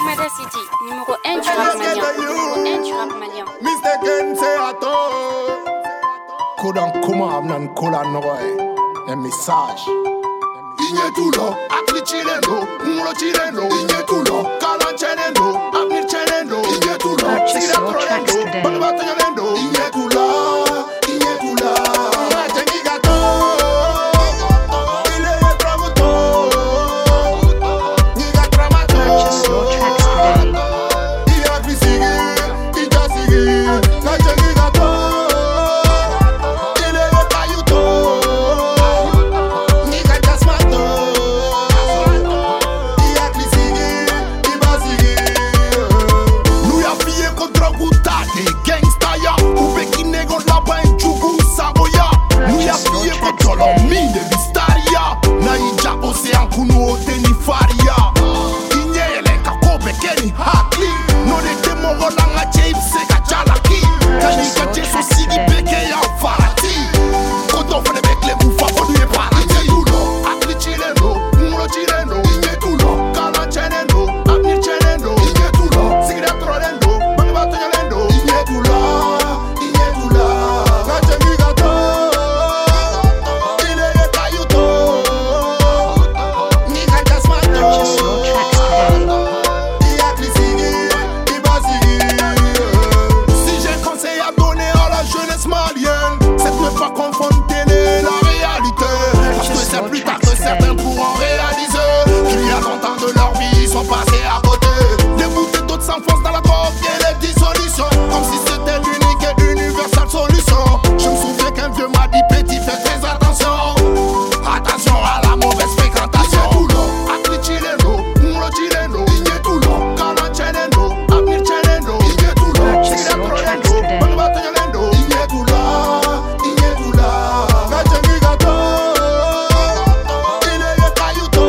Lomada City, numéro 1 du rap malien. Numéro 1 du rap malien. Mr. Kense ato Kodan kuma amnan kola noy un message. Inye tulo, akli chileno, mulo chileno. Inye tulo, kalan chenendo, amir chenendo. Inye tulo, sira trolendo, bagba tolendo. Inye tulo, inye tulo. Majengi gato, ile ye tramuto, niga tramato. Purchase your tracks today. Iya visigi, ija sigi, majengi gato, ile ye kayuto, niga jasmato. Iya visigi, iba sigi. Nous ya pillé contre Gouta, des gangsta ya. Oube qui négoce là-bas en Djougou, Saboya. Nous ya pillé contre l'homme de Vistaria. Naïja, Océan, Kounou, Oteni, Faria. Inye, Elenka, Kobe, Kenny, Hakli. Non, les démons, Rolanga, James, Sega, Jalaki. Kanika, Jesu, Sigi, Beke, ya, Farati. Quand on fait avec les moufas, on lui est paradis. Hakli, Chileno, Mulo, Chileno. Inye, Tulo, Kala, Chenendo, Amir, Chenendo. Inye, Tulo, Sigi, Trolendo, Bagba, Tolendo. Inye, Tulo, Inye, Tulo. Kajengi, Gato, Ile, Ye, Kayuto, Nika, Jasmato. Purchase your tracks today. Si j'ai un conseil à donner à la jeunesse malienne, c'est de ne pas confondre télé et la réalité. Parce que c'est plus tard que certains pourront réaliser qu'il y a longtemps de leur vie, ils sont passés à côté. Des bouteilles d'autres s'enfoncent dans la drogue et les dissolutions, comme si c'était l'unique et universelle solution. Je me souviens qu'un vieux m'a dit petit, fais très attention. Attention à la mauvaise fréquentation. Akli chileno, mulo chileno. Inye tulo, kalan chenendo, amir chenendo. Inye tulo, Purchase sigi your tracks trolendo, today. bagba tolendo. Inye tulo, inye tulo. Kajengi gato, ile ye kayuto,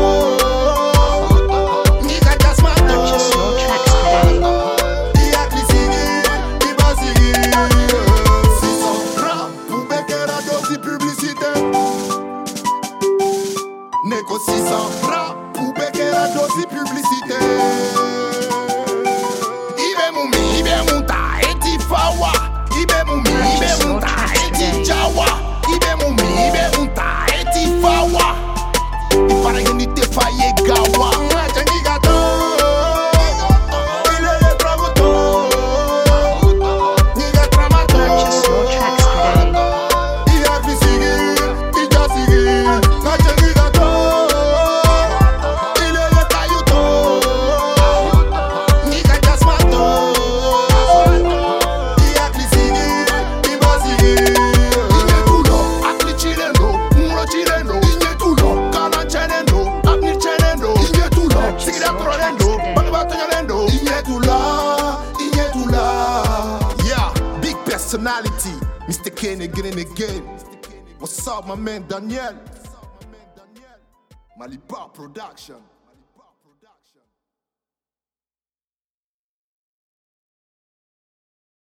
nika jasmato. Purchase your tracks today. Iya klisigi, iba sigi. 600 francs pour Becker à dosi publicité. Négo 600 francs pour Becker à dosi publicité. Ibe mumi, ibe munta, eti fawa. Ibe mumi, ibe munta, eti jawa. Ibe mumi, ibe munta, eti fawa. Ifara unité faye gawa. Majengi gato, ile ye tramuto, niga tramato. Purchase your tracks today. Iya visigi, ija sigi, majengi gato, ile ye kayuto, nika jasmato. Iya visigi, iba sigi. Inye tulo, akli chileno, mulo chileno. Inye tulo, kalan chenendo, amir chenendo. Inye tulo, sigi trolendo, bagba tolendo. Inye tulo, inye tulo. Yeah, big personality, Mr. Kane again and again. What's up, my man Daniel? Malibar Production.